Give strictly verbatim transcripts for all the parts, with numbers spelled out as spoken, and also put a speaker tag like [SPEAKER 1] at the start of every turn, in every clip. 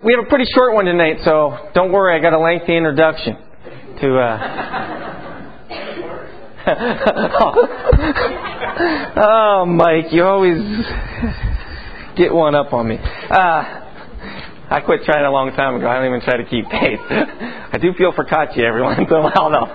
[SPEAKER 1] We have a pretty short one tonight, so don't worry, I got a lengthy introduction to... Uh... oh, Mike, you always get one up on me. Uh, I quit trying a long time ago. I don't even try to keep pace. I do feel for Kachi every once in a while, though.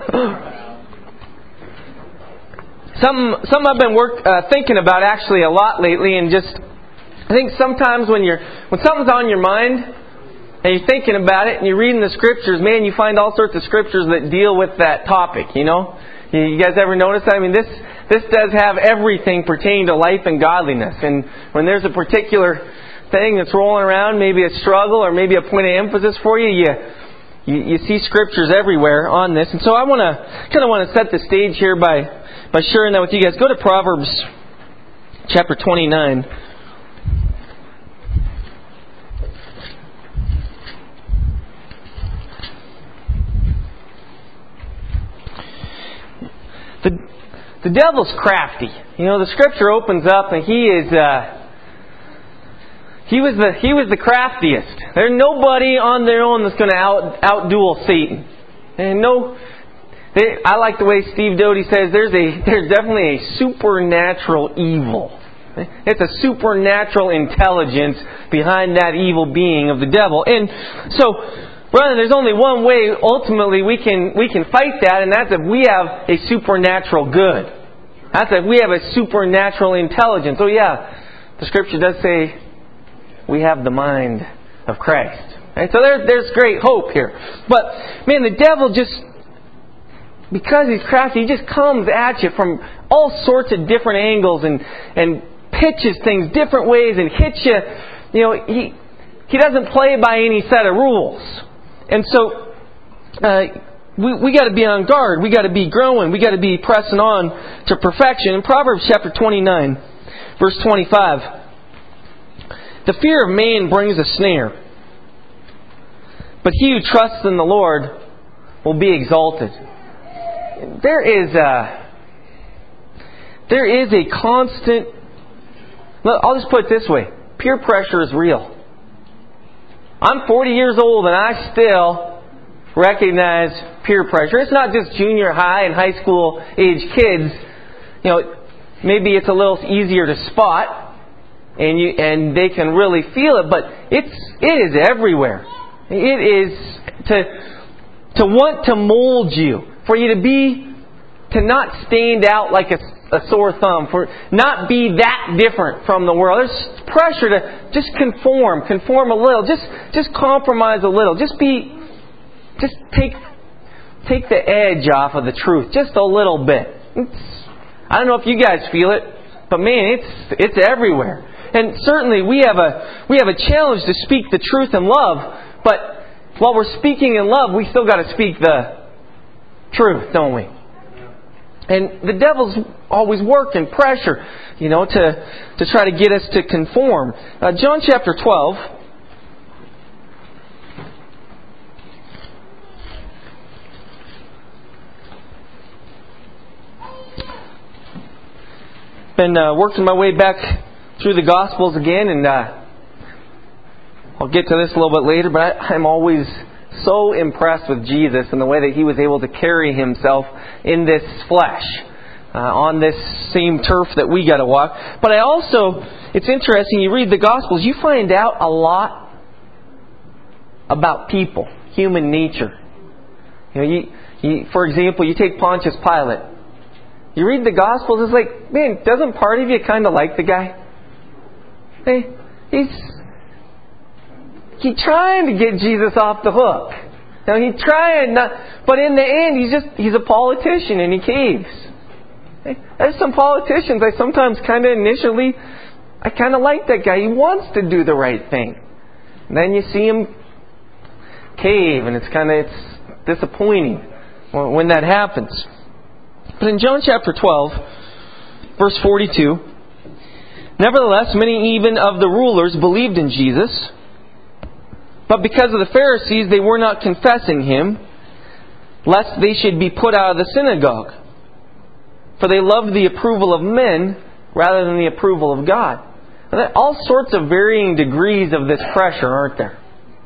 [SPEAKER 1] Something, something I've been work, uh, thinking about actually a lot lately, and just I think sometimes when you're when something's on your mind and you're thinking about it and you're reading the scriptures, man, you find all sorts of scriptures that deal with that topic. You know, you guys ever notice that? I mean, this this does have everything pertaining to life and godliness. And when there's a particular thing that's rolling around, maybe a struggle or maybe a point of emphasis for you, you you, you see scriptures everywhere on this. And so I want to kind of want to set the stage here by. By sharing that with you guys. Go to Proverbs chapter twenty-nine. The the devil's crafty. You know, the scripture opens up and he is uh, he was the he was the craftiest. There's nobody on their own that's going to out outduel Satan. And no I like the way Steve Doty says there's a there's definitely a supernatural evil. It's a supernatural intelligence behind that evil being of the devil. And so, brother, there's only one way ultimately we can we can fight that, and that's if we have a supernatural good. That's if we have a supernatural intelligence. Oh yeah, the scripture does say we have the mind of Christ. Right? So there's there's great hope here. But man, the devil just because he's crafty, he just comes at you from all sorts of different angles and, and pitches things different ways and hits you. You know, he he doesn't play by any set of rules. And so uh, we we got to be on guard. We got to be growing. We got to be pressing on to perfection. In Proverbs chapter twenty-nine, verse twenty-five, the fear of man brings a snare, but he who trusts in the Lord will be exalted. There is a there is a constant. I'll just put it this way: peer pressure is real. I'm forty years old and I still recognize peer pressure. It's not just junior high and high school age kids. You know, maybe it's a little easier to spot, and you and they can really feel it. But it's it is everywhere. It is to to want to mold you. For you to be, to not stand out like a, a sore thumb, for not be that different from the world. There's pressure to just conform, conform a little, just just compromise a little, just be, just take take the edge off of the truth, just a little bit. It's, I don't know if you guys feel it, but man, it's it's everywhere. And certainly we have a we have a challenge to speak the truth in love, but while we're speaking in love, we still got to speak the truth, don't we? And the devil's always working pressure, you know, to to try to get us to conform. Uh, John chapter twelve. Been uh, working my way back through the Gospels again, and uh, I'll get to this a little bit later, but I, I'm always so impressed with Jesus and the way that He was able to carry Himself in this flesh, uh, on this same turf that we got to walk. But I also, it's interesting, you read the Gospels, you find out a lot about people, human nature. You know, you, you, for example, you take Pontius Pilate. You read the Gospels, it's like, man, doesn't part of you kind of like the guy? Hey, he's He's trying to get Jesus off the hook. Now he's trying not, but in the end, he's just he's a politician and he caves. There's some politicians I sometimes kind of initially, I kind of like that guy. He wants to do the right thing. And then you see him cave, and it's kind of it's disappointing when that happens. But in John chapter twelve, verse forty-two, nevertheless, many even of the rulers believed in Jesus. But because of the Pharisees, they were not confessing Him, lest they should be put out of the synagogue. For they loved the approval of men rather than the approval of God. And all sorts of varying degrees of this pressure, aren't there?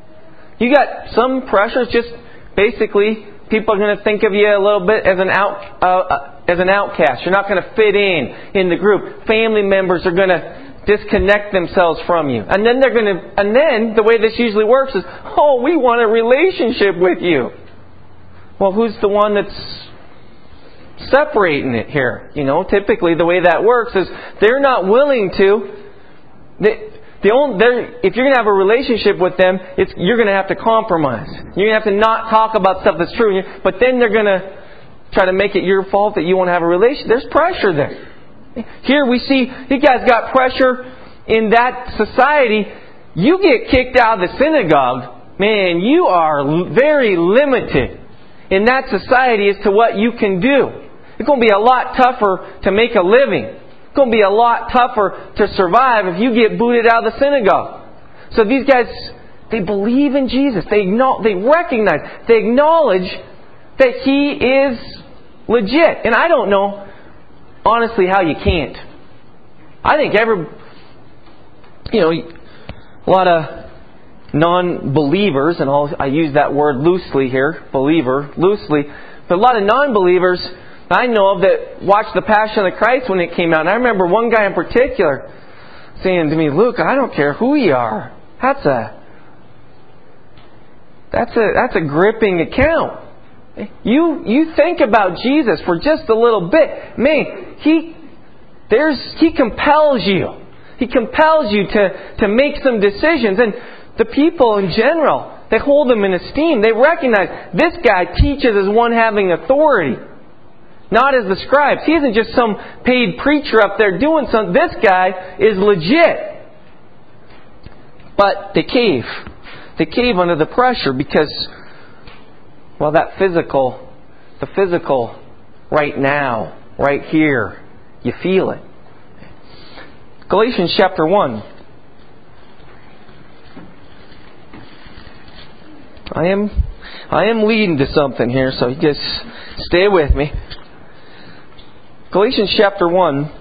[SPEAKER 1] You got some pressures, just basically people are going to think of you a little bit as an out uh, as an outcast. You're not going to fit in in the group. Family members are going to disconnect themselves from you. And then they're going to and then the way this usually works is, "Oh, we want a relationship with you." Well, who's the one that's separating it here? You know, typically the way that works is they're not willing to. They, the only, if you're going to have a relationship with them, it's, you're going to have to compromise. You're going to have to not talk about stuff that's true. But then they're going to try to make it your fault that you want to have a relationship. There's pressure there. Here we see you guys got pressure in that society. You get kicked out of the synagogue, man, you are very limited in that society as to what you can do. It's going to be a lot tougher to make a living. It's going to be a lot tougher to survive if you get booted out of the synagogue. So these guys, they believe in Jesus. They acknowledge, they recognize, they acknowledge that He is legit. And I don't know, honestly, how you can't. I think every, you know, a lot of non-believers, and I'll, I use that word loosely here, believer, loosely, but a lot of non-believers I know of that watched The Passion of the Christ when it came out. And I remember one guy in particular saying to me, "Luke, I don't care who you are. That's a that's a that's a gripping account. You you think about Jesus for just a little bit. Man, He there's He compels you. He compels you to, to make some decisions. And the people in general, they hold Him in esteem. They recognize this guy teaches as one having authority. Not as the scribes. He isn't just some paid preacher up there doing something. This guy is legit. But they cave. They cave under the pressure because, well, that physical, the physical right now, right here, you feel it. Galatians chapter one. I am, I am leading to something here, so you just stay with me. Galatians chapter one.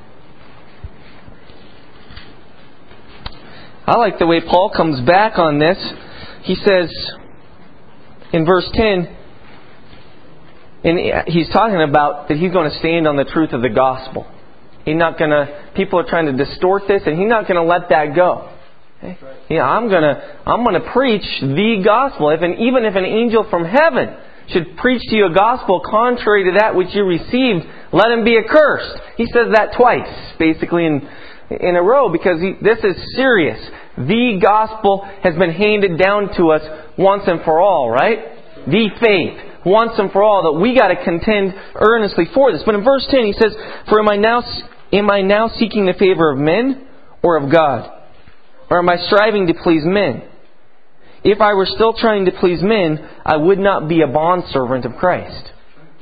[SPEAKER 1] I like the way Paul comes back on this. He says in verse ten, and he's talking about that he's going to stand on the truth of the gospel. He's not going to. People are trying to distort this, and he's not going to let that go. Okay? Yeah, I'm going to. I'm going to preach the gospel. If an, even if an angel from heaven should preach to you a gospel contrary to that which you received, let him be accursed. He says that twice, basically in in a row, because he, this is serious. The gospel has been handed down to us once and for all, right? The faith, once and for all, that we got to contend earnestly for this. But in verse ten, he says, "For am I now am I now seeking the favor of men or of God? Or am I striving to please men? If I were still trying to please men, I would not be a bondservant of Christ."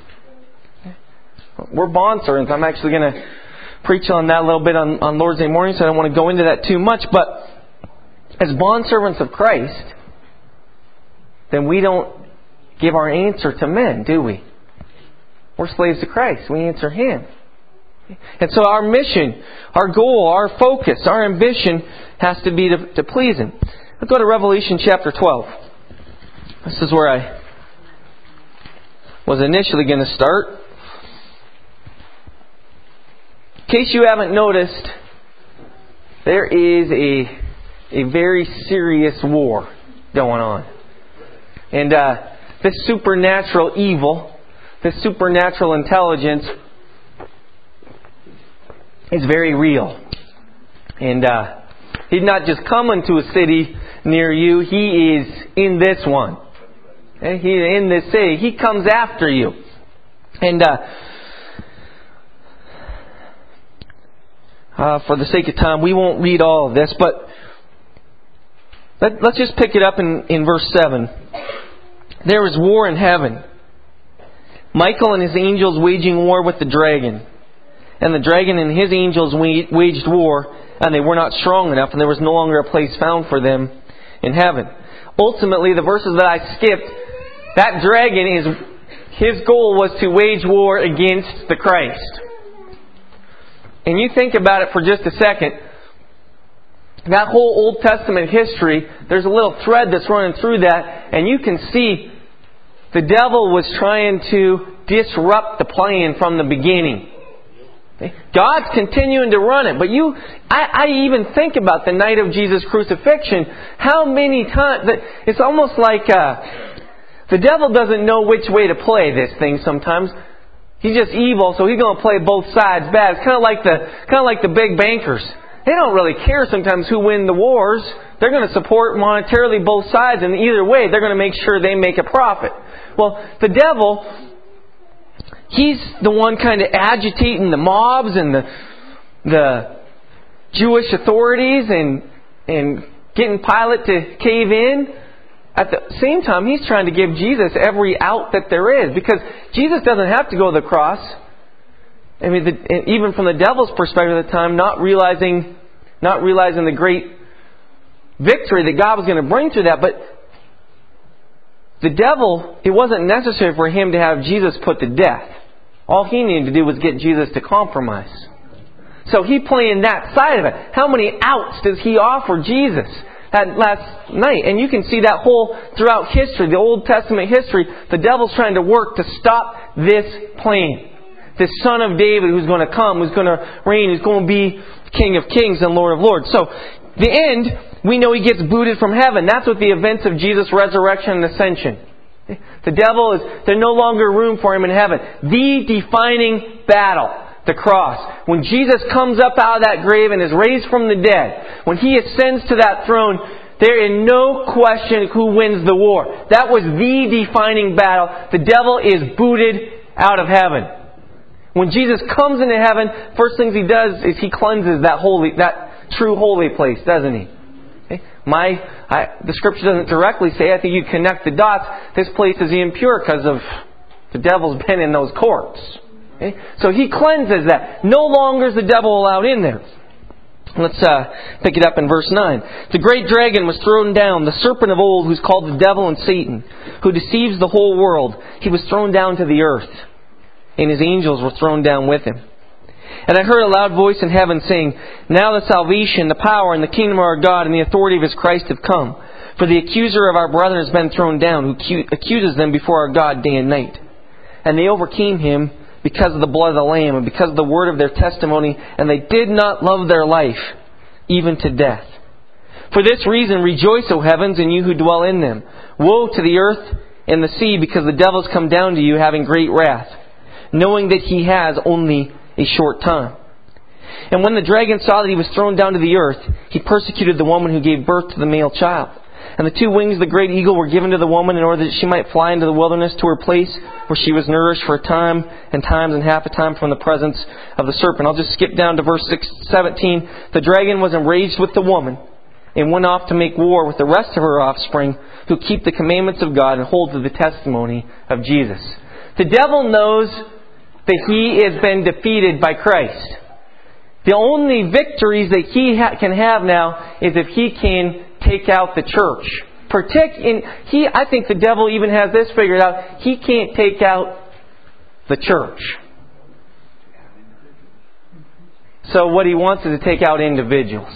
[SPEAKER 1] We're bondservants. I'm actually going to preach on that a little bit on, on Lord's Day morning, so I don't want to go into that too much. But as bondservants of Christ, then we don't give our answer to men, do we? We're slaves to Christ. We answer Him. And so our mission, our goal, our focus, our ambition has to be to, to please Him. Let's go to Revelation chapter twelve. This is where I was initially going to start. In case you haven't noticed, there is a, a very serious war going on. And uh, this supernatural evil, this supernatural intelligence is very real. And uh, He's not just coming to a city near you. He is in this one. Okay? He's in this city. He comes after you. And uh, uh, for the sake of time, we won't read all of this. But let, let's just pick it up in, in verse seven. "There is war in heaven. Michael and his angels waging war with the dragon. And the dragon and his angels waged war, and they were not strong enough, and there was no longer a place found for them in heaven." Ultimately, the verses that I skipped, that dragon, is his goal was to wage war against the Christ. And you think about it for just a second. that whole Old Testament history, there's a little thread that's running through that, and you can see the devil was trying to disrupt the plan from the beginning. God's continuing to run it. But you, I, I even think about the night of Jesus' crucifixion. How many times, it's almost like uh, the devil doesn't know which way to play this thing sometimes. He's just evil, so he's going to play both sides bad. It's kind of like the, kind of like the big bankers. They don't really care sometimes who win the wars. They're going to support monetarily both sides, and either way, they're going to make sure they make a profit. Well, the devil, he's the one kind of agitating the mobs and the the Jewish authorities and and getting Pilate to cave in. At the same time, he's trying to give Jesus every out that there is, because Jesus doesn't have to go to the cross. I mean, the, even from the devil's perspective at the time, not realizing, not realizing the great victory that God was going to bring through that, but the devil, it wasn't necessary for him to have Jesus put to death. All he needed to do was get Jesus to compromise. So he playing that side of it. How many outs does he offer Jesus that last night? And you can see that whole throughout history, the Old Testament history, the devil's trying to work to stop this plan. This Son of David who's going to come, who's going to reign, who's going to be King of Kings and Lord of Lords. So the end, we know he gets booted from heaven. That's what the events of Jesus' resurrection and ascension. The devil is, there's no longer room for him in heaven. The defining battle, the cross. When Jesus comes up out of that grave and is raised from the dead, when he ascends to that throne, there is no question who wins the war. That was the defining battle. The devil is booted out of heaven. When Jesus comes into heaven, first things he does is he cleanses that holy, that true holy place, doesn't he? Okay? My, I, the Scripture doesn't directly say. I think you connect the dots. This place is impure because of the devil's been in those courts. Okay? So he cleanses that. No longer is the devil allowed in there. Let's uh, pick it up in verse nine. The great dragon was thrown down, the serpent of old, who's called the devil and Satan, who deceives the whole world. He was thrown down to the earth, and his angels were thrown down with him. And I heard a loud voice in heaven saying, Now the salvation, the power, and the kingdom of our God and the authority of His Christ have come. For the accuser of our brethren has been thrown down, who accuses them before our God day and night. And they overcame him because of the blood of the Lamb and because of the word of their testimony, and they did not love their life, even to death. For this reason rejoice, O heavens, and you who dwell in them. Woe to the earth and the sea, because the devil has come down to you having great wrath, knowing that he has only a short time. And when the dragon saw that he was thrown down to the earth, he persecuted the woman who gave birth to the male child. And the two wings of the great eagle were given to the woman in order that she might fly into the wilderness to her place where she was nourished for a time and times and half a time from the presence of the serpent. I'll just skip down to verse seventeen. The dragon was enraged with the woman and went off to make war with the rest of her offspring who keep the commandments of God and hold to the testimony of Jesus. The devil knows that he has been defeated by Christ. The only victories that he ha- can have now is if he can take out the church. Partic- in, he, I think the devil even has this figured out. He can't take out the church. So what he wants is to take out individuals.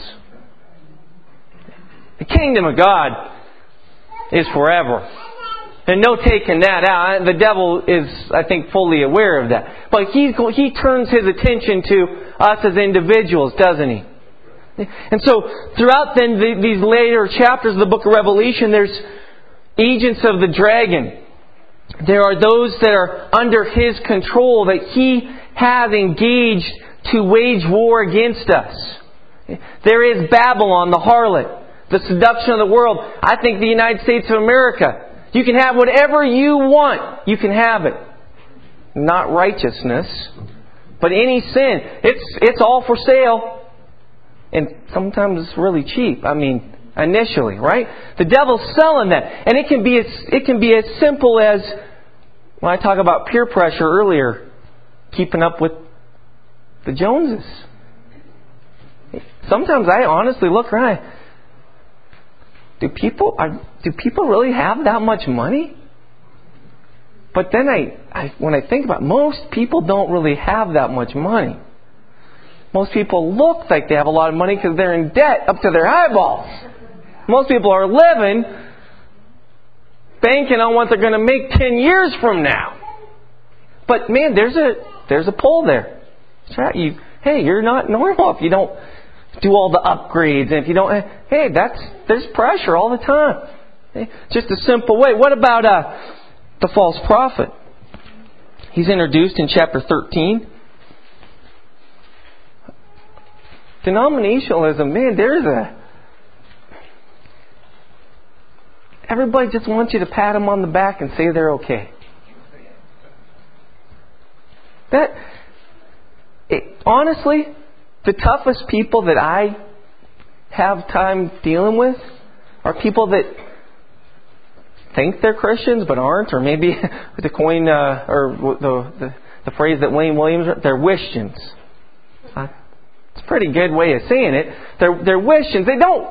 [SPEAKER 1] The kingdom of God is forever. And no taking that out. The devil is, I think, fully aware of that. But he's, he turns his attention to us as individuals, doesn't he? And so, throughout then the, these later chapters of the book of Revelation, there's agents of the dragon. There are those that are under his control that he has engaged to wage war against us. There is Babylon, the harlot, the seduction of the world. I think the United States of America. You can have whatever you want. You can have it. Not righteousness, but any sin. It's it's all for sale. And sometimes it's really cheap. I mean, initially, right? The devil's selling that. And it can be as, it can be as simple as, when I talk about peer pressure earlier, keeping up with the Joneses. Sometimes I honestly look around. Do people are, do people really have that much money? But then I, I when I think about it, most people don't really have that much money. Most people look like they have a lot of money because they're in debt up to their eyeballs. Most people are living banking on what they're going to make ten years from now. But man, there's a there's a pull there. That's right. You, hey, you're not normal if you don't do all the upgrades, and if you don't, hey, that's there's pressure all the time. Okay? Just a simple way. What about uh, the false prophet? He's introduced in chapter thirteen. Denominationalism, man, there's a... Everybody just wants you to pat them on the back and say they're okay. That, it, honestly, the toughest people that I have time dealing with are people that think they're Christians but aren't, or maybe the coin, uh, or the, the the phrase that Wayne Williams, they're Wishtians. Uh, it's a pretty good way of saying it. They're they're Wishtians. They don't.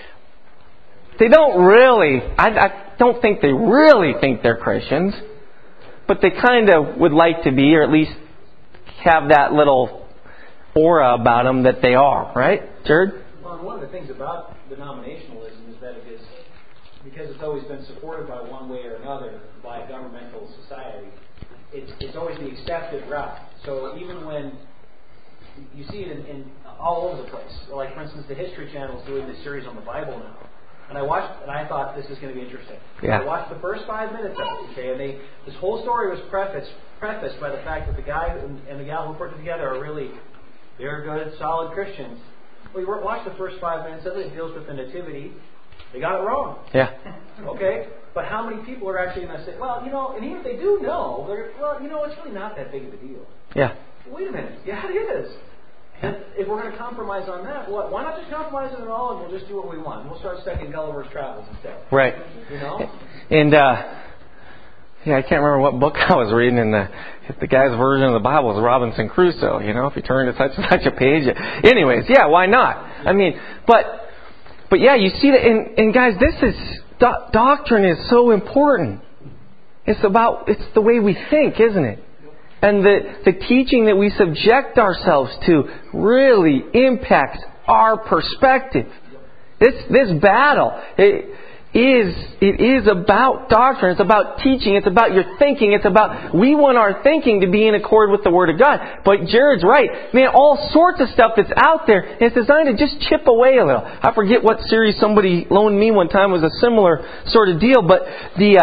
[SPEAKER 1] They don't really. I, I don't think they really think they're Christians, but they kind of would like to be, or at least have that little aura about them that they are. Right, Jared?
[SPEAKER 2] Well, one of the things about denominationalism is that it is, because it's always been supported by one way or another by a governmental society, it's, it's always the accepted route. So even when you see it in, in all over the place, like for instance, the History Channel is doing this series on the Bible now, and I watched and I thought this is going to be interesting.
[SPEAKER 1] Yeah.
[SPEAKER 2] I watched the first five minutes of it, okay, and they this whole story was prefaced prefaced by the fact that the guy and, and the gal who put it together are really they're good, solid Christians. Well, you watch the first five minutes of it. It deals with the Nativity. They got it wrong.
[SPEAKER 1] Yeah.
[SPEAKER 2] Okay? But how many people are actually going to say, well, you know, and even if they do know, they're, well, you know, it's really not that big of a deal.
[SPEAKER 1] Yeah.
[SPEAKER 2] Wait a minute. Yeah, it is. And if we're going to compromise on that, what, why not just compromise it at all and we'll just do what we want? We'll start studying Gulliver's Travels instead.
[SPEAKER 1] Right.
[SPEAKER 2] You know?
[SPEAKER 1] And, uh, yeah, I can't remember what book I was reading, and the, the guy's version of the Bible was Robinson Crusoe. You know, if you turn to such and such a page. Anyways, yeah, why not? I mean, but... But yeah, you see that, and, and guys, this is, do- doctrine is so important. It's about, it's the way we think, isn't it? And the, the teaching that we subject ourselves to really impacts our perspective. This, this battle, it is, it is about doctrine. It's about teaching. It's about your thinking. It's about, we want our thinking to be in accord with the Word of God. But Jared's right. Man, all sorts of stuff that's out there, it's designed to just chip away a little. I forget what series somebody loaned me one time was a similar sort of deal, but the,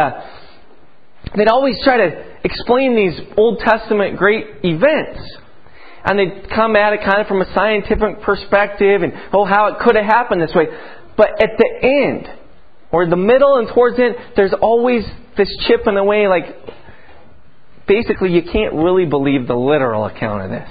[SPEAKER 1] uh, they'd always try to explain these Old Testament great events. And they'd come at it kind of from a scientific perspective and, oh, how it could have happened this way. But at the end, or the middle and towards the end, there's always this chipping away, like, basically you can't really believe the literal account of this.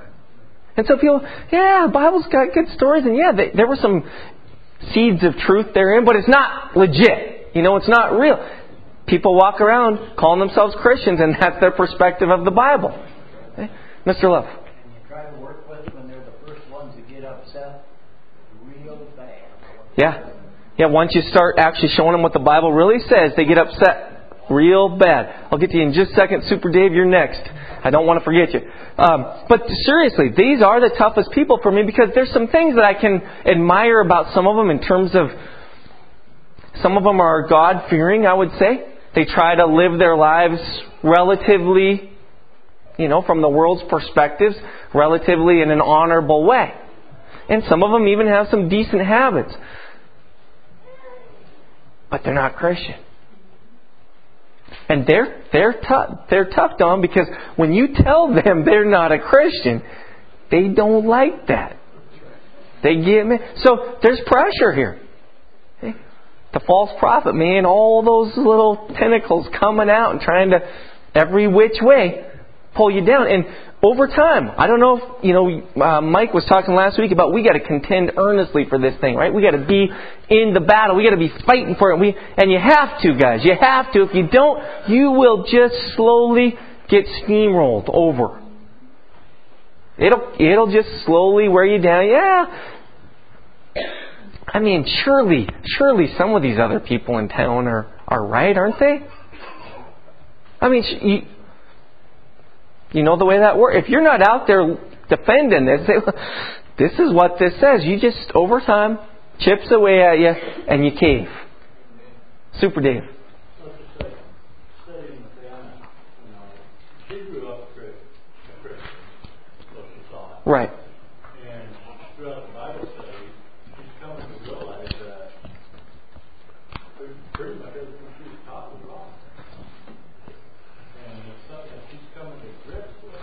[SPEAKER 1] And so people, yeah, the Bible's got good stories, and yeah, they, there were some seeds of truth therein, but it's not legit. You know, it's not real. People walk around calling themselves Christians, and that's their perspective of the Bible. Okay? Mister Love.
[SPEAKER 3] And you try to work with them when they're the first ones to get upset real bad.
[SPEAKER 1] Yeah. Yeah, once you start actually showing them what the Bible really says, they get upset real bad. I'll get to you in just a second. Super Dave, you're next. I don't want to forget you. Um, but seriously, these are the toughest people for me because there's some things that I can admire about some of them in terms of, some of them are God-fearing, I would say. They try to live their lives relatively, you know, from the world's perspectives, relatively in an honorable way. And some of them even have some decent habits. But they're not Christian. And they're they're tough they're tough on because when you tell them they're not a Christian, they don't like that. They get me. So there's pressure here. Okay? The false prophet, man, all those little tentacles coming out and trying to every which way pull you down. And over time, I don't know if, you know, uh, Mike was talking last week about we got to contend earnestly for this thing, right? We got to be in the battle. We got to be fighting for it. We, and you have to, guys. You have to. If you don't, you will just slowly get steamrolled over. It'll, it'll just slowly wear you down. Yeah. I mean, surely, surely some of these other people in town are, are right, aren't they? I mean, you, You know the way that works. If you're not out there defending this. This is what this says. You just, over time, chips away at you and you cave. Super Dave.
[SPEAKER 3] So to say, studying with Anna, you know, she grew up a Christian, so she saw it.
[SPEAKER 1] Right.
[SPEAKER 3] And throughout the Bible study, she's coming to realize that pretty much everything she was taught was wrong. And it's something that she's coming to grips with.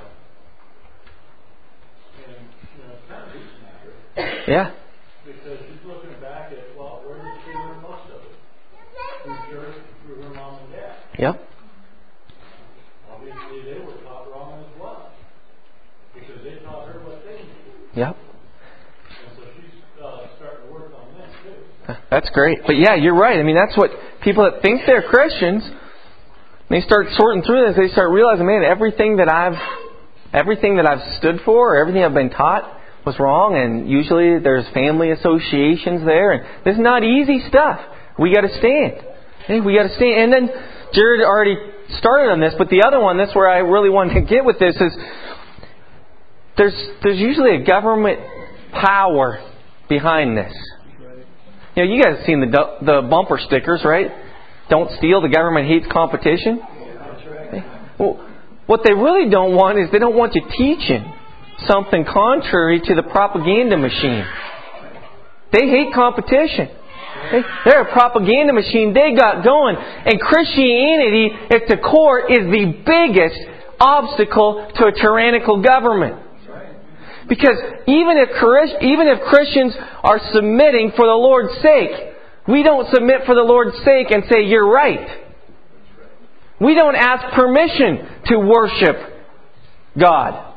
[SPEAKER 3] And, you know, it's kind of reaching at her.
[SPEAKER 1] Yeah.
[SPEAKER 3] Because she's looking back at, well, where did she learn most of it? Through church, through her mom and dad.
[SPEAKER 1] Yep.
[SPEAKER 3] Obviously, they were taught wrong as well. Because they taught her what they knew.
[SPEAKER 1] Yep.
[SPEAKER 3] And so she's uh, starting to work on them, too.
[SPEAKER 1] That's great. But yeah, you're right. I mean, that's what people that think they're Christians, they start sorting through this. They start realizing, man, everything that I've, everything that I've stood for, or everything I've been taught was wrong. And usually there's family associations there. And this is not easy stuff. We got to stand. Hey, we got to stand. And then Jared already started on this, but the other one, that's where I really wanted to get with this, is there's there's usually a government power behind this. You know, you guys have seen the the bumper stickers, right? Don't steal. The government hates competition. Well, what they really don't want is they don't want you teaching something contrary to the propaganda machine. They hate competition. They're a propaganda machine they got going. And Christianity at the core is the biggest obstacle to a tyrannical government. Because even if even if Christians are submitting for the Lord's sake, we don't submit for the Lord's sake and say, you're right. We don't ask permission to worship God.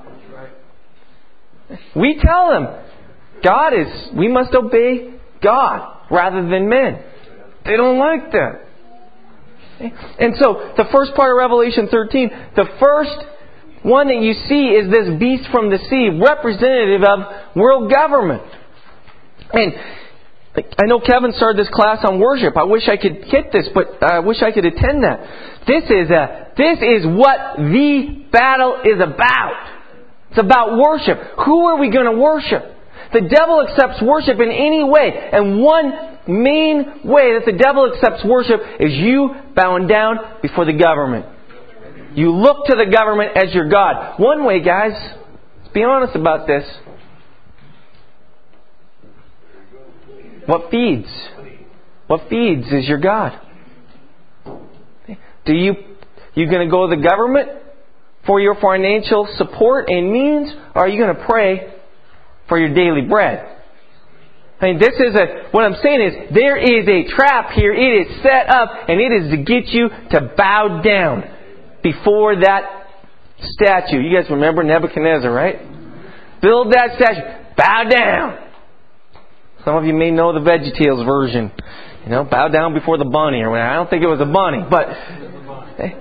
[SPEAKER 1] We tell them, God is, we must obey God rather than men. They don't like that. And so, the first part of Revelation thirteen, the first one that you see is this beast from the sea, representative of world government. And I know Kevin started this class on worship. I wish I could get this, but I wish I could attend that. This is a, this is what the battle is about. It's about worship. Who are we going to worship? The devil accepts worship in any way. And one main way that the devil accepts worship is you bowing down before the government. You look to the government as your God. One way, guys, let's be honest about this. What feeds? What feeds is your God? Do you you going to go to the government for your financial support and means, or are you going to pray for your daily bread? I mean, this is a, what I'm saying is, there is a trap here. It is set up, and it is to get you to bow down before that statue. You guys remember Nebuchadnezzar, right? Build that statue. Bow down. Some of you may know the VeggieTales version. You know, bow down before the bunny. Or I don't think it was a bunny, but hey,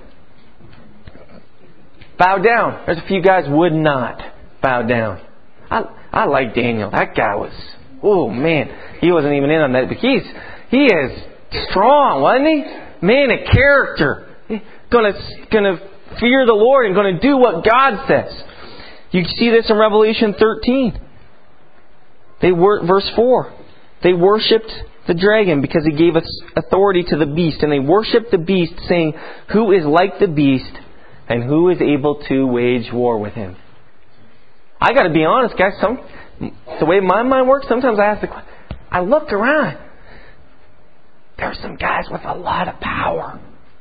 [SPEAKER 1] bow down. There's a few guys would not bow down. I I like Daniel. That guy was, oh man, he wasn't even in on that, but he's he is strong, wasn't he? Man, a character. Gonna gonna fear the Lord and gonna do what God says. You see this in Revelation thirteen. They were verse four. They worshipped the dragon because he gave us authority to the beast, and they worshipped the beast, saying, "Who is like the beast, and who is able to wage war with him?" I got to be honest, guys. Some the way my mind works, sometimes I ask the question. I look around. There's some guys with a lot of power.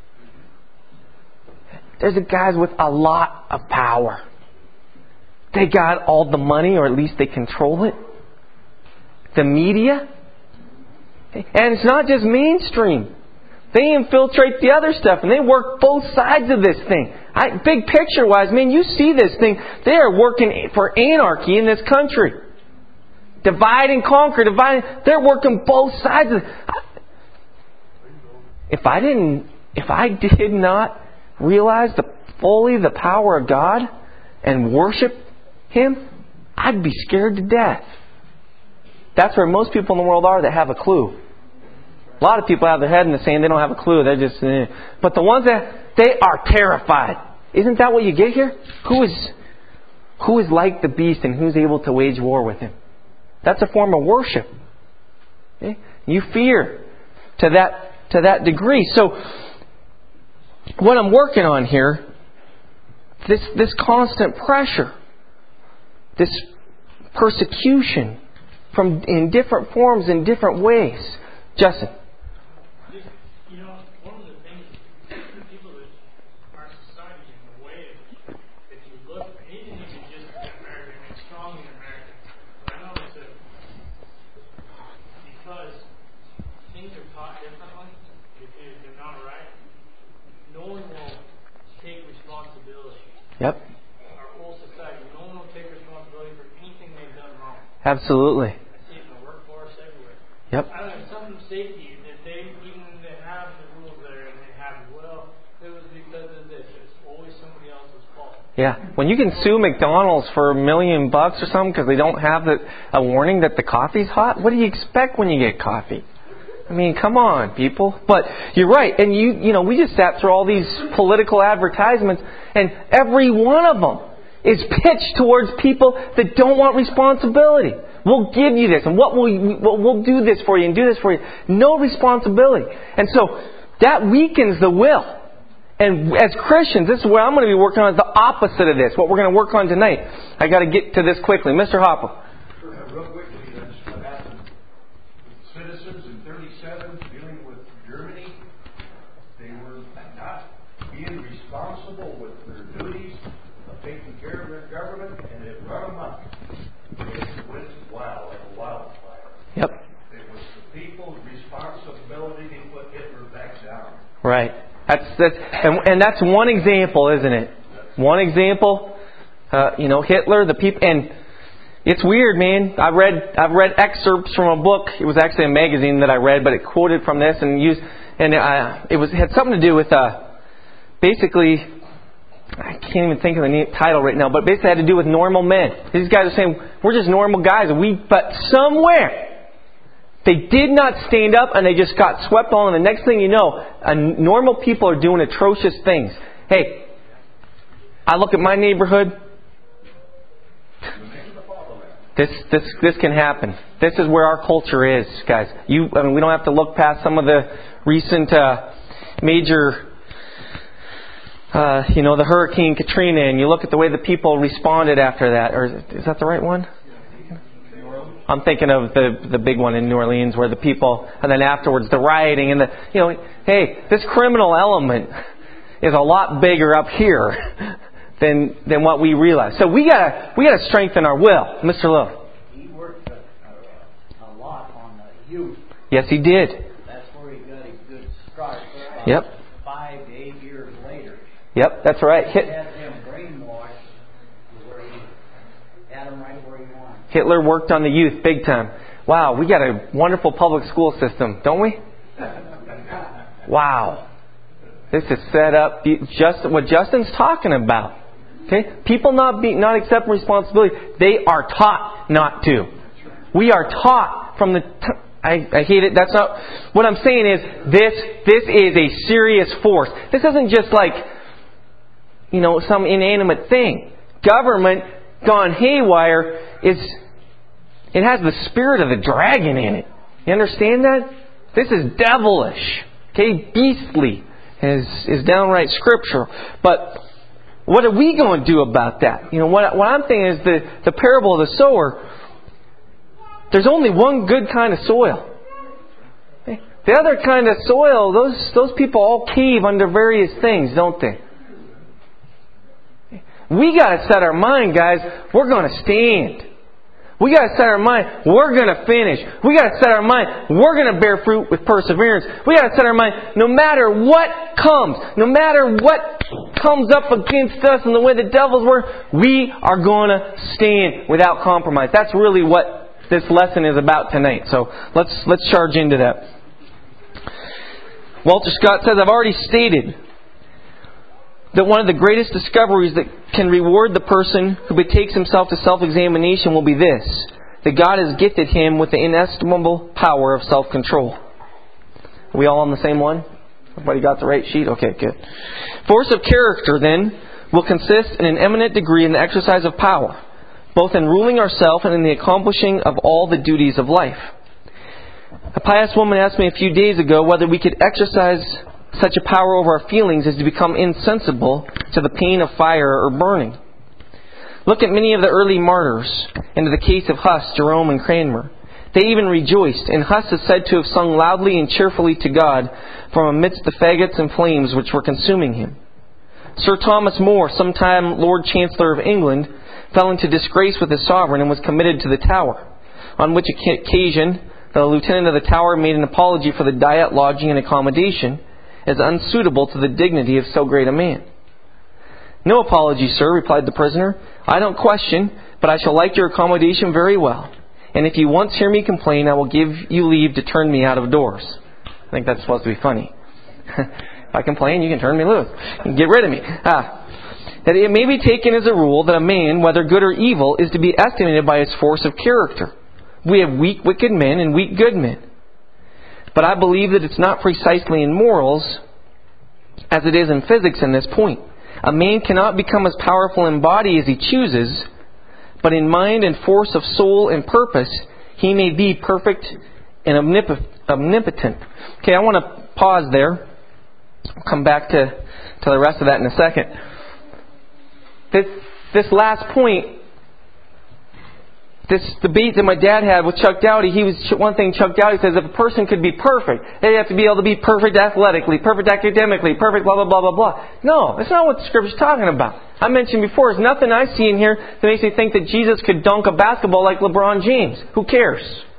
[SPEAKER 1] There's guys with a lot of power. They got all the money, or at least they control it. The media. And it's not just mainstream. They infiltrate the other stuff, and they work both sides of this thing. I, big picture-wise, man, you see this thing. They are working for anarchy in this country. Divide and conquer, divide. They're working both sides of it. If I didn't, if I did not realize the fully the power of God and worship Him, I'd be scared to death. That's where most people in the world are that have a clue. A lot of people have their head in the sand. They don't have a clue. They're just... Eh. But the ones that... They are terrified. Isn't that what you get here? Who is... who is like the beast and who's able to wage war with him. That's a form of worship. Okay? You fear to that to that degree. So what I'm working on here, this this constant pressure, this persecution from in different forms, in different ways. Justin.
[SPEAKER 4] Just, you know, one of the things, people that our society in the way, if you look, even if you just in America, and strong in America, I notice that because things are taught differently, if they're not right, no one will take responsibility.
[SPEAKER 1] Yep.
[SPEAKER 4] Our whole society, no one will take responsibility for anything they've done wrong.
[SPEAKER 1] Absolutely.
[SPEAKER 4] I see it in the workforce everywhere.
[SPEAKER 1] Yep.
[SPEAKER 4] I don't know, some safety that they even they have the rules there and they have well, it was because of this. It's always somebody else's fault.
[SPEAKER 1] Yeah. When you can sue McDonald's for a million bucks or something because they don't have the, a warning that the coffee's hot, what do you expect when you get coffee? I mean, come on, people. But you're right. And you, you know, we just sat through all these political advertisements, and every one of them is pitched towards people that don't want responsibility. We'll give you this, and what will you, we'll do this for you and do this for you. No responsibility. And so that weakens the will. And as Christians, this is what I'm going to be working on, is the opposite of this. What we're going to work on tonight. I got to get to this quickly. Mister Hopper.
[SPEAKER 5] Uh, real quickly, that's what happened with citizens in thirty-seven dealing with Germany. They were not being responsible with their duties of taking care of their government, and it run them up. It went wild, like a wildfire.
[SPEAKER 1] Yep.
[SPEAKER 5] It was the people's responsibility to put Hitler back down.
[SPEAKER 1] Right. That's that's and, and that's one example, isn't it? One example. Uh, you know, Hitler, the people, and it's weird, man. I read I've read excerpts from a book. It was actually a magazine that I read, but it quoted from this and used, and uh, it was it had something to do with uh, basically. I can't even think of the name, title right now, but basically it had to do with normal men. These guys are saying, we're just normal guys. We, but somewhere, they did not stand up and they just got swept on. And the next thing you know, uh, normal people are doing atrocious things. Hey, I look at my neighborhood. This, this, this can happen. This is where our culture is, guys. You, I mean, we don't have to look past some of the recent uh, major Uh, you know, the Hurricane Katrina, and you look at the way the people responded after that. Or is that the right one? I'm thinking of the the big one in New Orleans, where the people, and then afterwards the rioting and the, you know, hey, this criminal element is a lot bigger up here than than what we realize. So we gotta we gotta strengthen our will, Mister Lowe.
[SPEAKER 6] He worked a, a, a lot on the youth.
[SPEAKER 1] Yes, he did.
[SPEAKER 6] That's where he got his good start. Uh,
[SPEAKER 1] Yep.
[SPEAKER 6] Five to eight years later.
[SPEAKER 1] Yep, that's right.
[SPEAKER 6] He
[SPEAKER 1] Hit,
[SPEAKER 6] had him brainwashed to where he had him right where he wanted.
[SPEAKER 1] Hitler worked on the youth big time. Wow, we got a wonderful public school system, don't we? Wow. This is set up just what Justin's talking about. Okay? People not be not accepting responsibility. They are taught not to. We are taught from the t- I, I hate it. That's not what I'm saying is this this is a serious force. This isn't just like, you know, some inanimate thing. Government gone haywire is it has the spirit of the dragon in it. You understand that? This is devilish. Okay, beastly is is downright scriptural. But what are we going to do about that? You know, what what I'm thinking is the, the parable of the sower. There's only one good kind of soil. Okay? The other kind of soil, those those people all cave under various things, don't they? We got to set our mind, guys. We're going to stand. We got to set our mind. We're going to finish. We got to set our mind. We're going to bear fruit with perseverance. We got to set our mind. No matter what comes, no matter what comes up against us and the way the devil's work, we are going to stand without compromise. That's really what this lesson is about tonight. So let's let's charge into that. Walter Scott says, I've already stated that one of the greatest discoveries that can reward the person who betakes himself to self-examination will be this: that God has gifted him with the inestimable power of self-control. Are we all on the same one? Everybody got the right sheet? Okay, good. Force of character, then, will consist in an eminent degree in the exercise of power, both in ruling ourselves and in the accomplishing of all the duties of life. A pious woman asked me a few days ago whether we could exercise such a power over our feelings as to become insensible to the pain of fire or burning. Look at many of the early martyrs, and to the case of Huss, Jerome, and Cranmer. They even rejoiced, and Huss is said to have sung loudly and cheerfully to God from amidst the faggots and flames which were consuming him. Sir Thomas More, sometime Lord Chancellor of England, fell into disgrace with his sovereign and was committed to the Tower, on which occasion the lieutenant of the Tower made an apology for the diet, lodging, and accommodation as unsuitable to the dignity of so great a man. "No apology, sir," replied the prisoner. "I don't question, but I shall like your accommodation very well. And if you once hear me complain, I will give you leave to turn me out of doors." I think that's supposed to be funny. If I complain, you can turn me loose. You can get rid of me. Ah. That it may be taken as a rule that a man, whether good or evil, is to be estimated by his force of character. We have weak, wicked men and weak, good men. But I believe that it's not precisely in morals as it is in physics in this point. A man cannot become as powerful in body as he chooses, but in mind and force of soul and purpose, he may be perfect and omnipotent. Okay, I want to pause there. I'll come back to, to the rest of that in a second. This, this last point, this debate that my dad had with Chuck Dowdy, he was one thing Chuck Dowdy says, if a person could be perfect, they have to be able to be perfect athletically, perfect academically, perfect blah, blah, blah, blah, blah. No, that's not what the Scripture's talking about. I mentioned before, there's nothing I see in here that makes me think that Jesus could dunk a basketball like LeBron James. Who cares?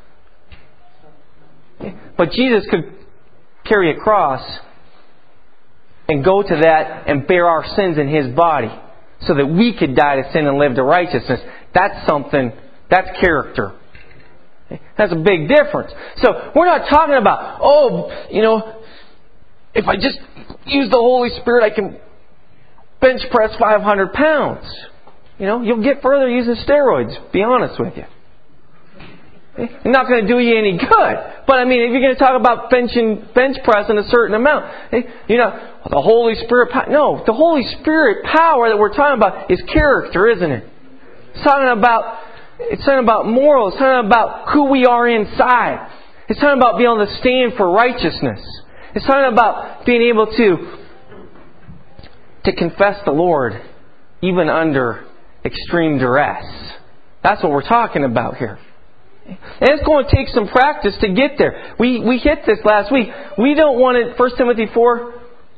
[SPEAKER 1] But Jesus could carry a cross and go to that and bear our sins in His body so that we could die to sin and live to righteousness. That's something, that's character. That's a big difference. So we're not talking about, oh, you know, if I just use the Holy Spirit, I can bench press five hundred pounds. You know, you'll get further using steroids, be honest with you. It's not going to do you any good. But I mean, if you're going to talk about benching, bench pressing a certain amount, you know, the Holy Spirit power. No, the Holy Spirit power that we're talking about is character, isn't it? It's talking about, it's talking about morals. It's talking about who we are inside. It's talking about being able to stand for righteousness. It's talking about being able to to confess the Lord even under extreme duress. That's what we're talking about here. And it's going to take some practice to get there. We we hit this last week. We don't want it. First Timothy four,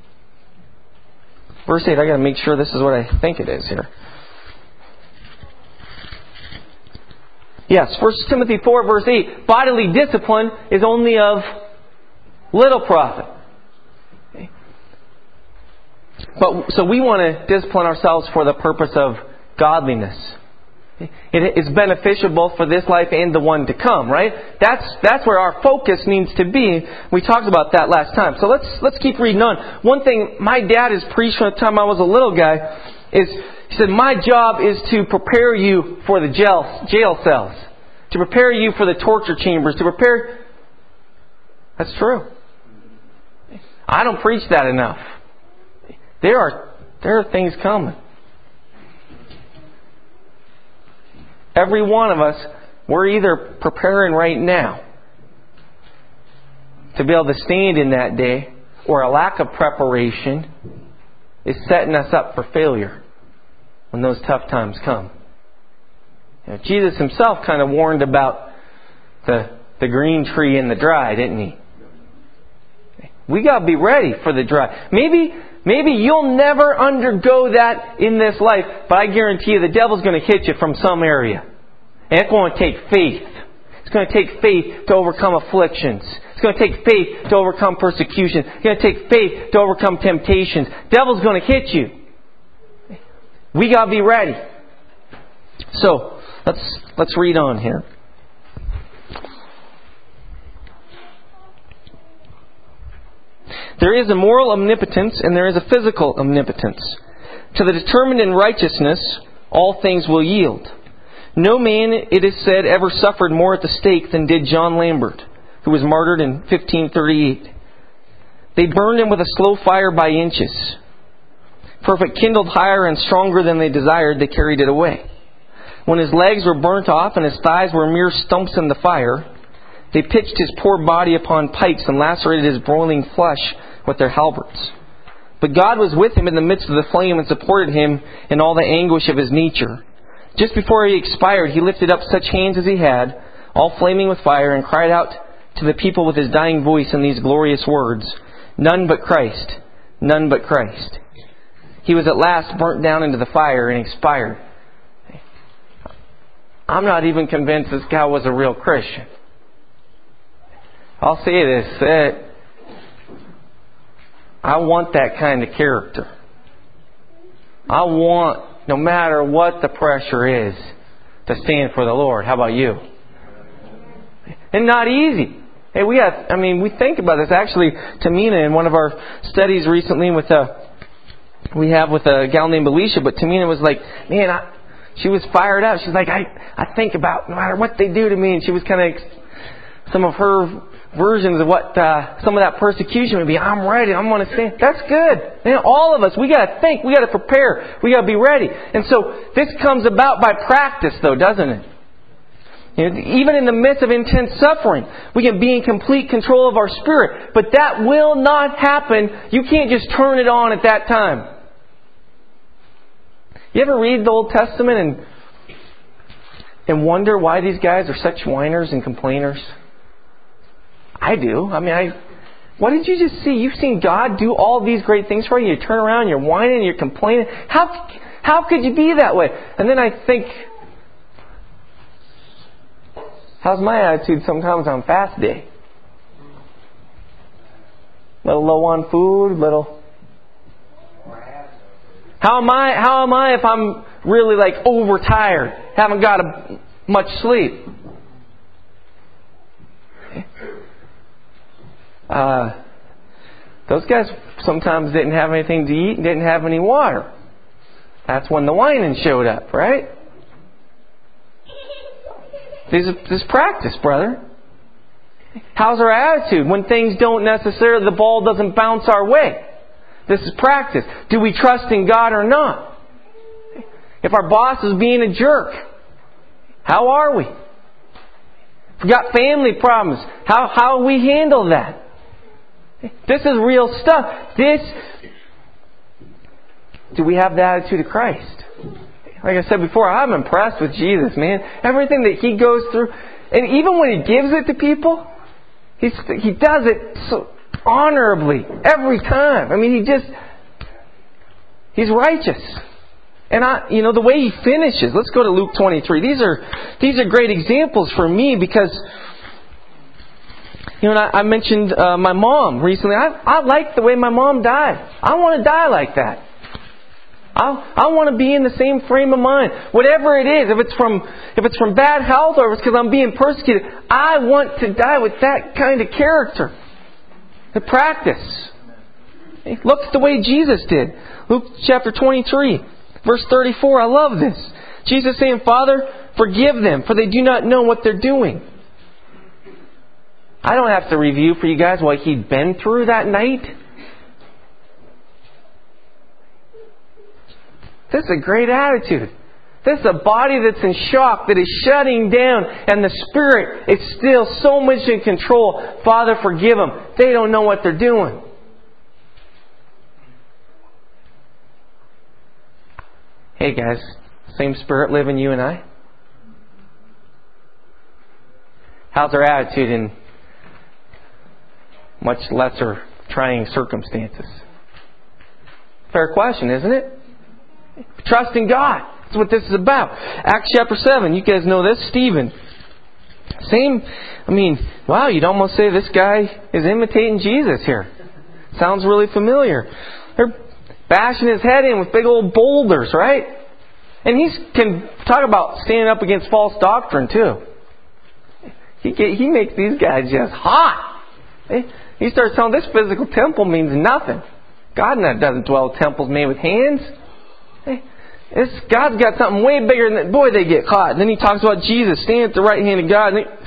[SPEAKER 1] verse eight. I got to make sure this is what I think it is here. Yes, First Timothy four, verse eight. Bodily discipline is only of little profit. Okay. But so we want to discipline ourselves for the purpose of godliness. It is beneficial both for this life and the one to come, right? That's that's where our focus needs to be. We talked about that last time. So let's let's keep reading on. One thing my dad has preached from the time I was a little guy is, he said, my job is to prepare you for the jail jail cells, to prepare you for the torture chambers, to prepare. That's true. I don't preach that enough. There are there are things coming. Every one of us, we're either preparing right now to be able to stand in that day, or a lack of preparation is setting us up for failure when those tough times come. You know, Jesus Himself kind of warned about the the green tree and the dry, didn't He? We got to be ready for the dry. Maybe maybe you'll never undergo that in this life, but I guarantee you the devil's going to hit you from some area. And it's going to take faith. It's going to take faith to overcome afflictions. It's going to take faith to overcome persecution. It's going to take faith to overcome temptations. The devil's going to hit you. We got to be ready. So, let's let's read on here. There is a moral omnipotence and there is a physical omnipotence. To the determined in righteousness, all things will yield. No man, it is said, ever suffered more at the stake than did John Lambert, who was martyred in fifteen thirty-eight. They burned him with a slow fire by inches. For if it kindled higher and stronger than they desired, they carried it away. When his legs were burnt off and his thighs were mere stumps in the fire, they pitched his poor body upon pikes and lacerated his broiling flesh with their halberds. But God was with him in the midst of the flame and supported him in all the anguish of his nature. Just before he expired, he lifted up such hands as he had, all flaming with fire, and cried out to the people with his dying voice in these glorious words, "None but Christ, none but Christ." He was at last burnt down into the fire and expired. I'm not even convinced this guy was a real Christian. I'll say this, that I want that kind of character. I want, no matter what the pressure is, to stand for the Lord. How about you? And not easy. Hey, we have, I mean, we think about this. Actually, Tamina, in one of our studies recently with a, we have with a gal named Alicia, but Tamina was like, man, I, she was fired up. She's like, I, I think about no matter what they do to me. And she was kind of, some of her versions of what uh, some of that persecution would be. I'm ready. I'm going to stand. That's good. Man, all of us, we got to think. We got to prepare. We got to be ready. And so this comes about by practice, though, doesn't it? You know, even in the midst of intense suffering, we can be in complete control of our spirit. But that will not happen. You can't just turn it on at that time. You ever read the Old Testament and and wonder why these guys are such whiners and complainers? I do. I mean, I. What did you just see? You've seen God do all these great things for you. You turn around, you're whining, you're complaining. How how could you be that way? And then I think, how's my attitude sometimes on fast day? A little low on food, little. How am I? How am I if I'm really like overtired, haven't got a, much sleep? Uh, those guys sometimes didn't have anything to eat and didn't have any water. That's when the whining showed up, right? This is, this is practice, brother. How's our attitude when things don't necessarily, the ball doesn't bounce our way? This is practice. Do we trust in God or not? If our boss is being a jerk, how are we? If we've got family problems, how how we handle that? This is real stuff. This, do we have the attitude of Christ? Like I said before, I'm impressed with Jesus, man. Everything that He goes through, and even when He gives it to people, He's, He does it so honorably every time. I mean, He just, He's righteous. And I, you know, the way He finishes. Let's go to Luke twenty-three. These are these are great examples for me because, you know, I, I mentioned uh, my mom recently. I, I like the way my mom died. I want to die like that. I I want to be in the same frame of mind. Whatever it is, if it's from if it's from bad health or if it's because I'm being persecuted, I want to die with that kind of character. The practice. Look at the way Jesus did. Luke chapter twenty-three, verse thirty-four. I love this. Jesus saying, Father, forgive them, for they do not know what they're doing. I don't have to review for you guys what He'd been through that night. This is a great attitude. This is a body that's in shock, that is shutting down, and the Spirit is still so much in control. Father, forgive them. They don't know what they're doing. Hey guys, same Spirit live in you and I? How's our attitude in much lesser trying circumstances? Fair question, isn't it? Trust in God. That's what this is about. Acts chapter seven. You guys know this. Stephen. Same. I mean, wow, you'd almost say this guy is imitating Jesus here. Sounds really familiar. They're bashing his head in with big old boulders, right? And he can talk about standing up against false doctrine too. He he makes these guys just hot. He starts telling this physical temple means nothing. God doesn't dwell in temples made with hands. This, God's got something way bigger than that. Boy, they get caught. And then he talks about Jesus standing at the right hand of God. And they,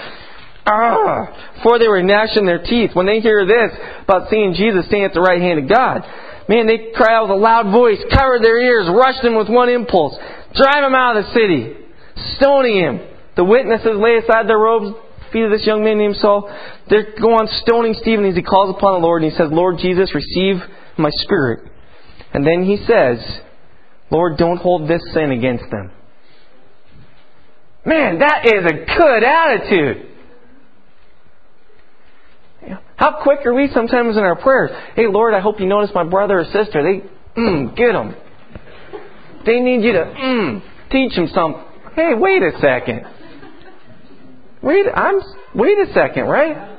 [SPEAKER 1] ah, before they were gnashing their teeth. When they hear this about seeing Jesus standing at the right hand of God. Man, they cry out with a loud voice, covered their ears, rushed him with one impulse. Drive him out of the city. Stoning him. The witnesses lay aside their robes, feet of this young man named Saul. They go on stoning Stephen as he calls upon the Lord and he says, Lord Jesus, receive my spirit. And then he says, Lord, don't hold this sin against them. Man, that is a good attitude. How quick are we sometimes in our prayers? Hey, Lord, I hope you notice my brother or sister. They, mm, get them. They need you to, mm, teach them something. Hey, wait a second. Wait, I'm, wait a second, right?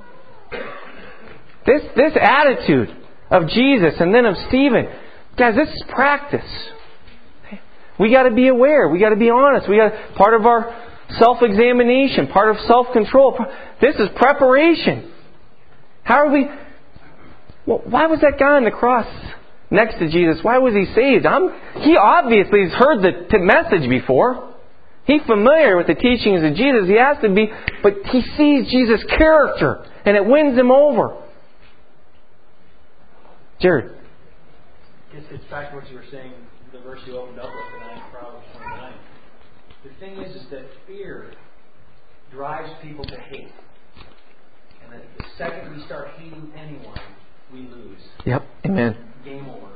[SPEAKER 1] This, this attitude of Jesus and then of Stephen, guys, this is practice. We got to be aware. We got to be honest. We got part of our self-examination, part of self-control. This is preparation. How are we? Well, why was that guy on the cross next to Jesus? Why was he saved? I'm, he obviously has heard the, the message before. He's familiar with the teachings of Jesus. He has to be, but he sees Jesus' character, and it wins him over. Jared.
[SPEAKER 2] It's, it's back to what you were saying, the verse you opened up with tonight, Proverbs twenty-nine. The thing is, is that fear drives people to hate. And that the second we start hating anyone, we lose.
[SPEAKER 1] Yep. Amen.
[SPEAKER 2] Game over.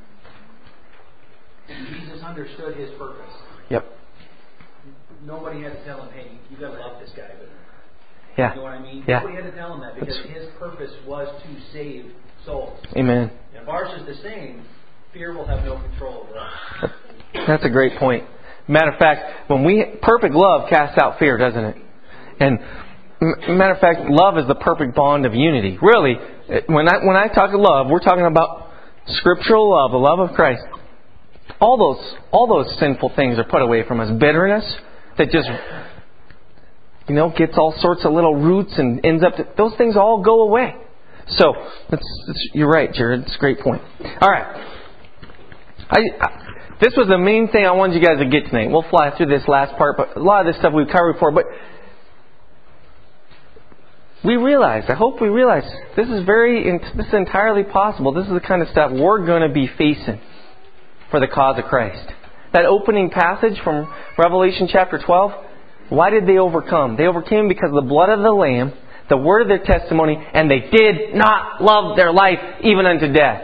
[SPEAKER 2] Jesus understood his purpose.
[SPEAKER 1] Yep.
[SPEAKER 2] Nobody had to tell him, hey, you got to love this guy. But
[SPEAKER 1] yeah.
[SPEAKER 2] You know what I mean?
[SPEAKER 1] Yeah.
[SPEAKER 2] Nobody had to tell him that because his purpose was to save souls.
[SPEAKER 1] Amen.
[SPEAKER 2] If ours is the same, fear will have no control over us.
[SPEAKER 1] That's a great point. Matter of fact, when we perfect love casts out fear, doesn't it? And matter of fact, love is the perfect bond of unity. Really, when I when I talk of love, we're talking about scriptural love, the love of Christ. All those all those sinful things are put away from us. Bitterness that just, you know, gets all sorts of little roots and ends up to, those things all go away. So that's, that's, you're right, Jared. It's a great point. All right. I, I, this was the main thing I wanted you guys to get tonight. We'll fly through this last part, but a lot of this stuff we've covered before. But we realize, I hope we realize, this is very, this is entirely possible. This is the kind of stuff we're going to be facing for the cause of Christ. That opening passage from Revelation chapter twelve, why did they overcome? They overcame because of the blood of the Lamb, the word of their testimony, and they did not love their life even unto death.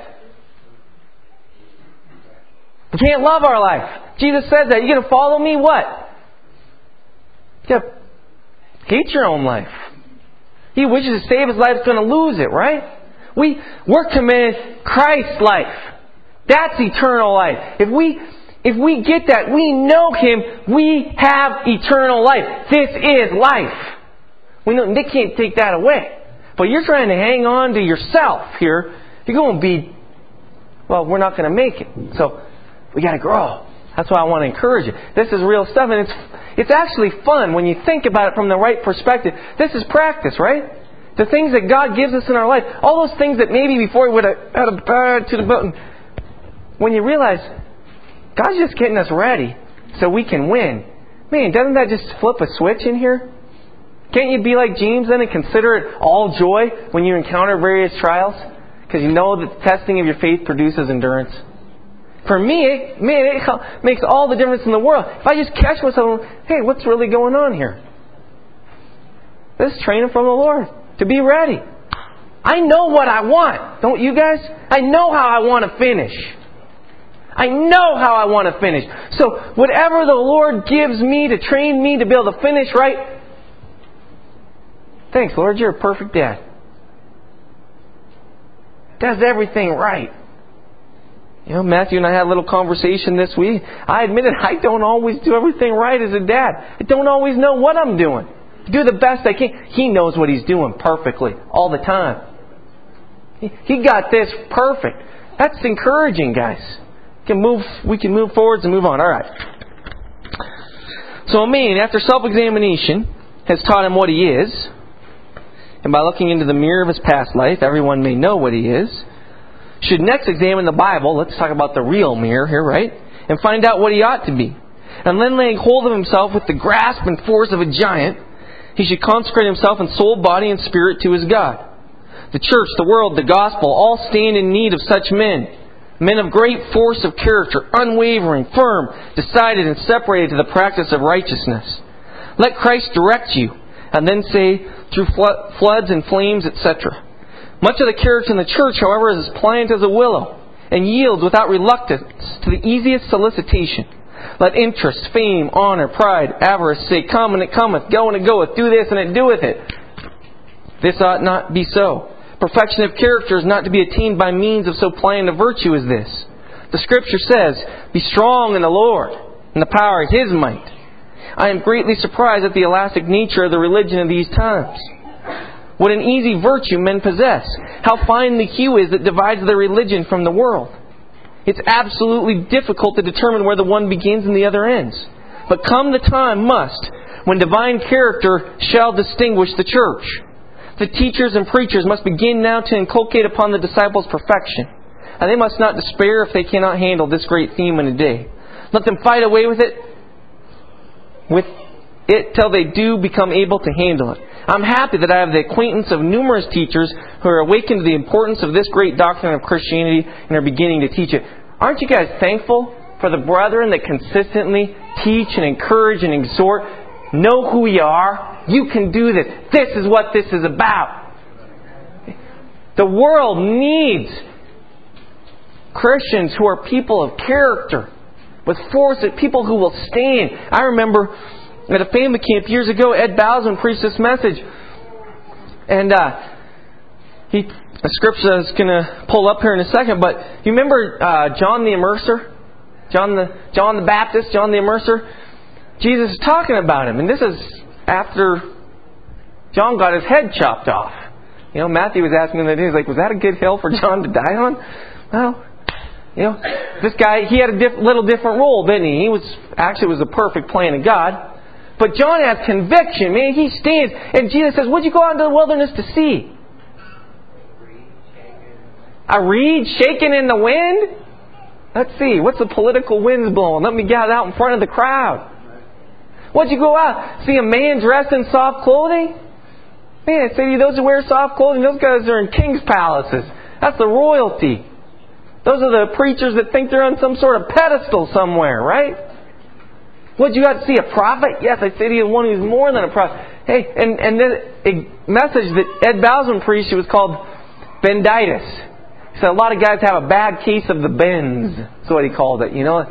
[SPEAKER 1] We can't love our life. Jesus said that. You're going to follow me? What? You got to hate your own life. He wishes to save his life is going to lose it, right? We, we're commanded Christ's life. That's eternal life. If we, if we get that, we know Him, we have eternal life. This is life. We know they can't take that away. But you're trying to hang on to yourself here. You're going to be, well, we're not going to make it. So we got to grow. That's why I want to encourage you. This is real stuff, and it's it's actually fun when you think about it from the right perspective. This is practice, right? The things that God gives us in our life, all those things that maybe before we would have had a bad to the button. When you realize God's just getting us ready so we can win. Man, doesn't that just flip a switch in here? Can't you be like James then and consider it all joy when you encounter various trials? Because you know that the testing of your faith produces endurance. For me, it, man, it makes all the difference in the world. If I just catch myself, hey, what's really going on here? This is training from the Lord to be ready. I know what I want. Don't you guys? I know how I want to finish. I know how I want to finish. So whatever the Lord gives me to train me to be able to finish right, thanks, Lord, you're a perfect dad. Does everything right. You know, Matthew and I had a little conversation this week. I admitted I don't always do everything right as a dad. I don't always know what I'm doing. I do the best I can. He knows what He's doing perfectly all the time. He got this perfect. That's encouraging, guys. We can move, we can move forwards and move on. All right. So a man, after self-examination, has taught him what he is. And by looking into the mirror of his past life, everyone may know what he is. Should next examine the Bible, let's talk about the real mirror here, right? And find out what he ought to be. And then laying hold of himself with the grasp and force of a giant, he should consecrate himself in soul, body, and spirit to his God. The church, the world, the gospel, all stand in need of such men. Men of great force of character, unwavering, firm, decided, and separated to the practice of righteousness. Let Christ direct you, and then say, through floods and flames, et cetera. Much of the character in the church, however, is as pliant as a willow, and yields without reluctance to the easiest solicitation. Let interest, fame, honor, pride, avarice say, come and it cometh, go and it goeth, do this and it doeth it. This ought not be so. Perfection of character is not to be attained by means of so pliant a virtue as this. The Scripture says, be strong in the Lord, in the power of His might. I am greatly surprised at the elastic nature of the religion of these times. What an easy virtue men possess. How fine the hue is that divides their religion from the world. It's absolutely difficult to determine where the one begins and the other ends. But come the time must when divine character shall distinguish the church. The teachers and preachers must begin now to inculcate upon the disciples perfection. And they must not despair if they cannot handle this great theme in a day. Let them fight away with it, with it till they do become able to handle it. I'm happy that I have the acquaintance of numerous teachers who are awakened to the importance of this great doctrine of Christianity and are beginning to teach it. Aren't you guys thankful for the brethren that consistently teach and encourage and exhort? Know who you are. You can do this. This is what this is about. The world needs Christians who are people of character, with force, people who will stand. I remember at a family camp years ago, Ed Bowsman preached this message. And uh, he, a scripture I was going to pull up here in a second, but you remember uh, John the Immerser? John the, John the Baptist, John the Immerser? Jesus is talking about him. And this is after John got his head chopped off. You know, Matthew was asking him that day, he's like, was that a good hill for John to die on? Well, you know, this guy, he had a diff- little different role, didn't he? He was, actually it was a perfect plan of God. But John has conviction, man. He stands, and Jesus says, what'd you go out into the wilderness to see? A reed shaking in the wind? Let's see, what's the political winds blowing? Let me get out in front of the crowd. What'd you go out? See a man dressed in soft clothing? Man, I say to you, those who wear soft clothing, those guys are in king's palaces. That's the royalty. Those are the preachers that think they're on some sort of pedestal somewhere, right? What'd you got to see? A prophet? Yes, I say to you, one who's more than a prophet. Hey, and, and then a message that Ed Bowsman preached, it was called benditis. He said a lot of guys have a bad case of the bends. That's what he called it, you know.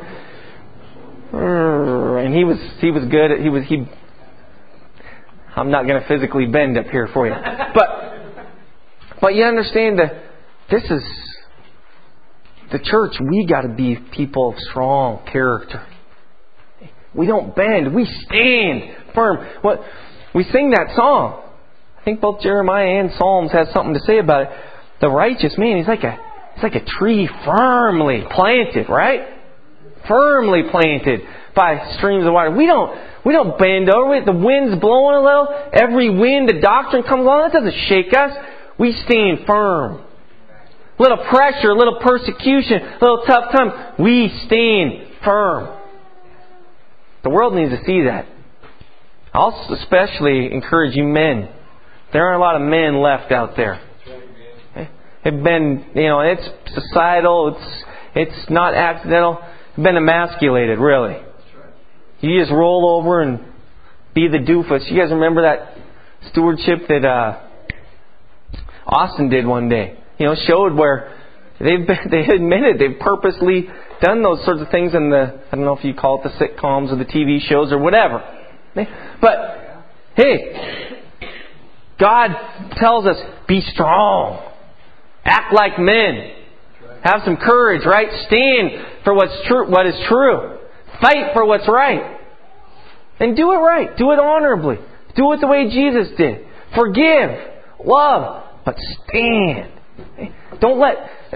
[SPEAKER 1] And he was he was good at, he was he I'm not going to physically bend up here for you. But but you understand that this is the church. We got to be people of strong character. We don't bend. We stand firm. What we sing that song. I think both Jeremiah and Psalms has something to say about it. The righteous man, he's like a he's like a tree firmly planted, right? Firmly planted by streams of water. We don't we don't bend over it. The wind's blowing a little. Every wind, the doctrine comes along. That doesn't shake us. We stand firm. A little pressure, a little persecution, a little tough time. We stand firm. The world needs to see that. I'll especially encourage you men. There aren't a lot of men left out there. It's been, you know, it's societal. It's it's not accidental. It's been emasculated, really. You just roll over and be the doofus. You guys remember that stewardship that uh, Austin did one day? You know, showed where they've been, they admitted they've purposely done those sorts of things in the, I don't know if you call it the sitcoms or the T V shows or whatever. But, hey, God tells us, be strong. Act like men. Have some courage, right? Stand for what's true, what is true. Fight for what's right. And do it right. Do it honorably. Do it the way Jesus did. Forgive. Love. But stand. Don't let...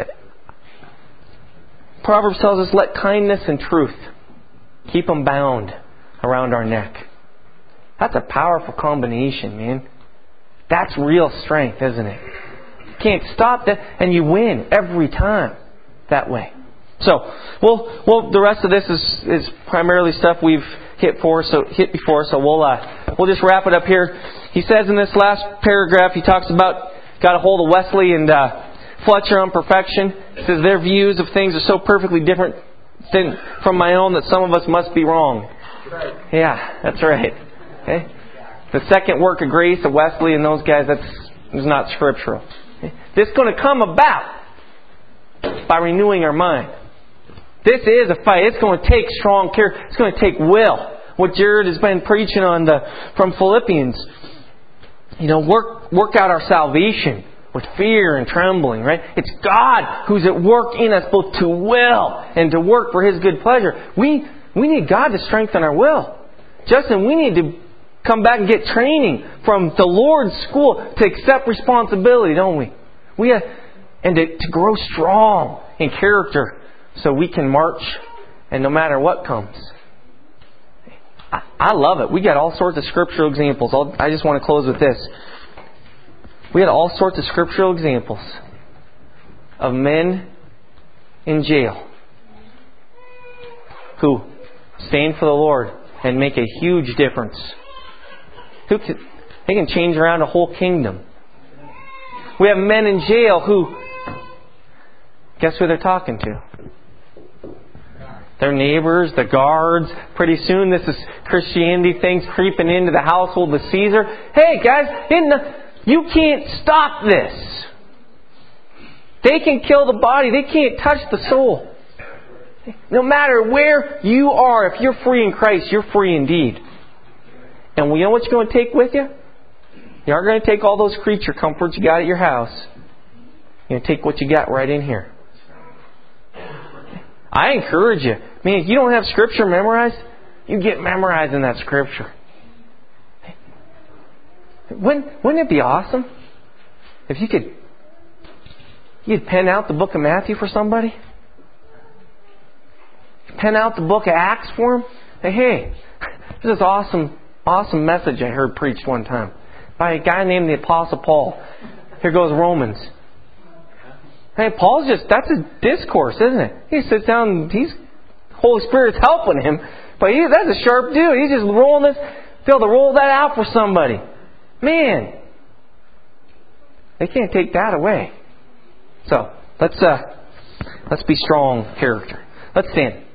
[SPEAKER 1] Proverbs tells us, let kindness and truth keep them bound around our neck. That's a powerful combination, man. That's real strength, isn't it? You can't stop that, and you win every time that way. So, well, well, the rest of this is, is primarily stuff we've hit for, so hit before. So we'll uh, we'll just wrap it up here. He says in this last paragraph, he talks about got a hold of Wesley and uh, Fletcher on perfection says their views of things are so perfectly different than from my own that some of us must be wrong. Yeah, that's right. Okay? The second work of grace of Wesley and those guys, that's is not scriptural. Okay? This is going to come about by renewing our mind. This is a fight. It's going to take strong care. It's going to take will. What Jared has been preaching on the from Philippians. You know, work work out our salvation with fear and trembling, right? It's God who's at work in us both to will and to work for His good pleasure. We we need God to strengthen our will. Justin, we need to come back and get training from the Lord's school to accept responsibility, don't we? We have, and to, to grow strong in character so we can march and no matter what comes. I, I love it. We got all sorts of scriptural examples. I'll, I just want to close with this. We had all sorts of scriptural examples of men in jail who stand for the Lord and make a huge difference. Who can, they can change around a whole kingdom. We have men in jail who, guess who they're talking to? Their neighbors, the guards. Pretty soon this is Christianity things creeping into the household of Caesar. Hey guys, in the, you can't stop this. They can kill the body. They can't touch the soul. No matter where you are, if you're free in Christ, you're free indeed. And you know what you're going to take with you? You aren't going to take all those creature comforts you got at your house. You're going to take what you got right in here. I encourage you. Man, if you don't have Scripture memorized, you get memorizing that Scripture. Wouldn't, wouldn't it be awesome if you could you'd pen out the book of Matthew for somebody? Pen out the book of Acts for them? Say, hey, there's this awesome, awesome message I heard preached one time by a guy named the Apostle Paul. Here goes Romans. Hey, Paul's just, that's a discourse, isn't it? He sits down and he's, Holy Spirit's helping him. But he, that's a sharp dude. He's just rolling this, be able to roll that out for somebody. Man, they can't take that away. So, let's, uh, let's be strong character. Let's stand.